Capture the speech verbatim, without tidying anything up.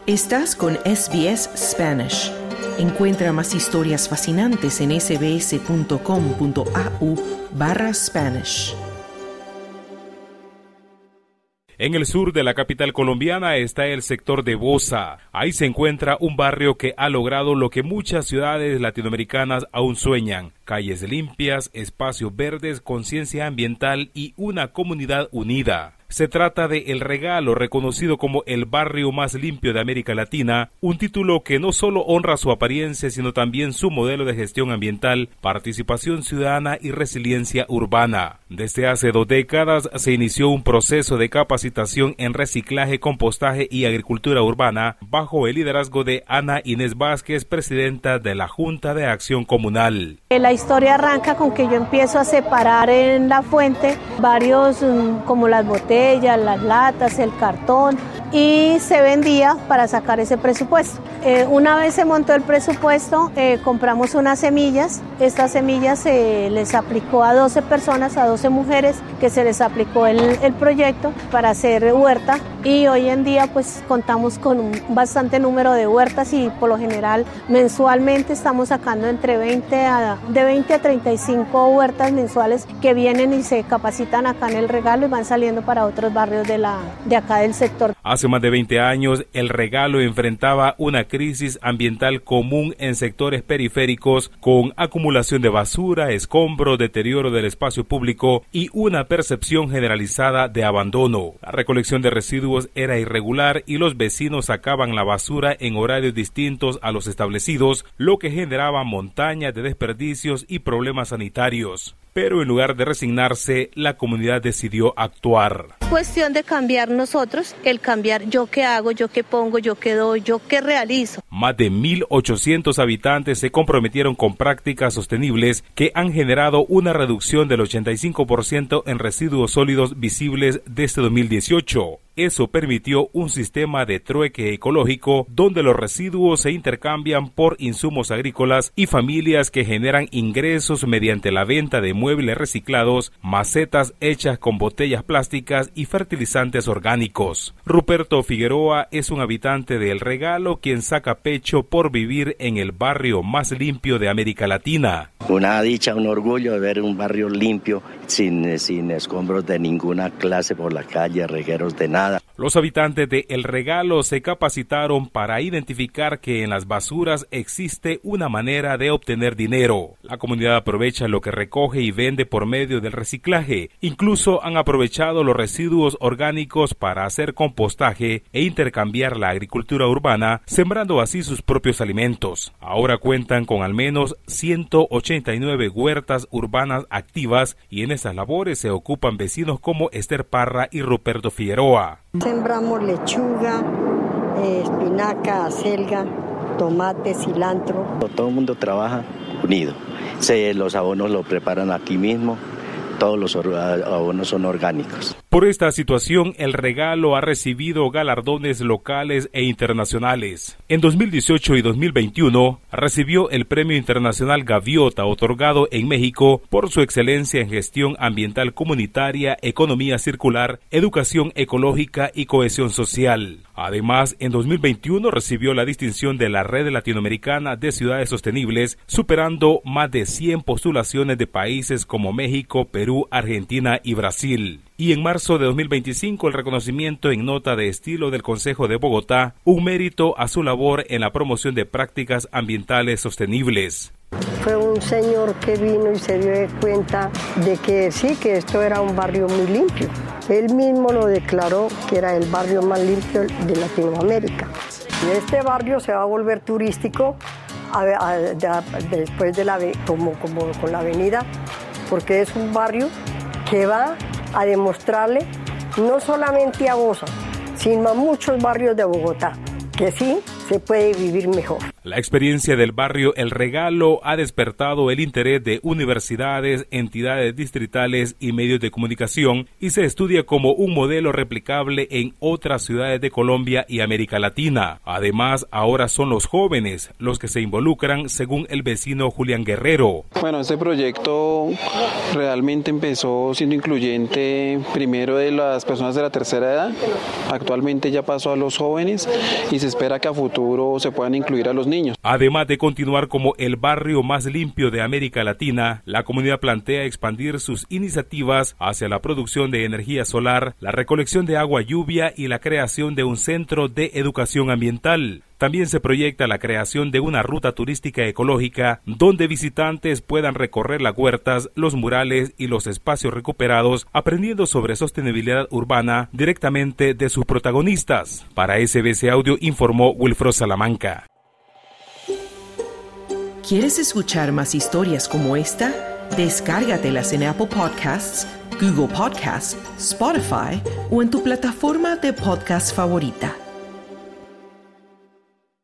Estás con S B S Spanish. Encuentra más historias fascinantes en sbs.com.au barra Spanish. En el sur de la capital colombiana está el sector de Bosa. Ahí se encuentra un barrio que ha logrado lo que muchas ciudades latinoamericanas aún sueñan: calles limpias, espacios verdes, conciencia ambiental y una comunidad unida. Se trata de El Regalo, reconocido como el barrio más limpio de América Latina, un título que no solo honra su apariencia, sino también su modelo de gestión ambiental, participación ciudadana y resiliencia urbana. Desde hace dos décadas se inició un proceso de capacitación en reciclaje, compostaje y agricultura urbana, bajo el liderazgo de Ana Inés Vázquez, presidenta de la Junta de Acción Comunal. La historia arranca con que yo empiezo a separar en la fuente varios, como las botellas, las latas, el cartón, y se vendía para sacar ese presupuesto. Eh, una vez se montó el presupuesto, eh, compramos unas semillas. Estas semillas se les aplicó a doce personas, a doce mujeres, que se les aplicó el, el proyecto para hacer huerta, y hoy en día pues contamos con un bastante número de huertas y por lo general mensualmente estamos sacando entre veinte a, de veinte a treinta y cinco huertas mensuales que vienen y se capacitan acá en El Regalo y van saliendo para otros barrios de, la, de acá del sector. Hace más de veinte años, El Regalo enfrentaba una crisis ambiental común en sectores periféricos, con acumulación de basura, escombros, deterioro del espacio público y una percepción generalizada de abandono. La recolección de residuos era irregular y los vecinos sacaban la basura en horarios distintos a los establecidos, lo que generaba montañas de desperdicios y problemas sanitarios. Pero en lugar de resignarse, la comunidad decidió actuar. Cuestión de cambiar nosotros, el cambiar yo qué hago, yo qué pongo, yo qué doy, yo qué realizo. Más de mil ochocientos habitantes se comprometieron con prácticas sostenibles que han generado una reducción del ochenta y cinco por ciento en residuos sólidos visibles desde dos mil dieciocho. Eso permitió un sistema de trueque ecológico donde los residuos se intercambian por insumos agrícolas y familias que generan ingresos mediante la venta de muebles reciclados, macetas hechas con botellas plásticas y fertilizantes orgánicos. Ruperto Figueroa es un habitante de El Regalo quien saca pecho por vivir en el barrio más limpio de América Latina. Una dicha, un orgullo de ver un barrio limpio, sin, sin escombros de ninguna clase por la calle, regueros de nada. Los habitantes de El Regalo se capacitaron para identificar que en las basuras existe una manera de obtener dinero. La comunidad aprovecha lo que recoge y vende por medio del reciclaje. Incluso han aprovechado los residuos orgánicos para hacer compostaje e intercambiar la agricultura urbana, sembrando así sus propios alimentos. Ahora cuentan con al menos ciento ochenta y nueve huertas urbanas activas, y en estas labores se ocupan vecinos como Esther Parra y Ruperto Figueroa. Sembramos lechuga, eh, espinaca, acelga, tomate, cilantro. Todo el mundo trabaja unido. Se, los abonos los preparan aquí mismo. Todos los abonos son orgánicos. Por esta situación, El Regalo ha recibido galardones locales e internacionales. En dos mil dieciocho y dos mil veintiuno recibió el Premio Internacional Gaviota, otorgado en México por su excelencia en gestión ambiental comunitaria, economía circular, educación ecológica y cohesión social. Además, en dos mil veintiuno recibió la distinción de la Red Latinoamericana de Ciudades Sostenibles, superando más de cien postulaciones de países como México, Perú, Argentina y Brasil. Y en marzo de dos mil veinticinco el reconocimiento en nota de estilo del Consejo de Bogotá, un mérito a su labor en la promoción de prácticas ambientales sostenibles. Fue un señor que vino y se dio cuenta de que sí, que esto era un barrio muy limpio. Él mismo lo declaró que era el barrio más limpio de Latinoamérica. Y este barrio se va a volver turístico a, a, a, después de la, como, como con la avenida, porque es un barrio que va a demostrarle no solamente a Bosa, sino a muchos barrios de Bogotá, que sí se puede vivir mejor. La experiencia del barrio El Regalo ha despertado el interés de universidades, entidades distritales y medios de comunicación y se estudia como un modelo replicable en otras ciudades de Colombia y América Latina. Además, ahora son los jóvenes los que se involucran, según el vecino Julián Guerrero. Bueno, este proyecto realmente empezó siendo incluyente primero de las personas de la tercera edad. Actualmente ya pasó a los jóvenes y se espera que a futuro se puedan incluir a los niños. Además de continuar como el barrio más limpio de América Latina, la comunidad plantea expandir sus iniciativas hacia la producción de energía solar, la recolección de agua lluvia y la creación de un centro de educación ambiental. También se proyecta la creación de una ruta turística ecológica donde visitantes puedan recorrer las huertas, los murales y los espacios recuperados, aprendiendo sobre sostenibilidad urbana directamente de sus protagonistas. Para S B C Audio informó Wilfro Salamanca. ¿Quieres escuchar más historias como esta? Descárgatelas en Apple Podcasts, Google Podcasts, Spotify o en tu plataforma de podcast favorita.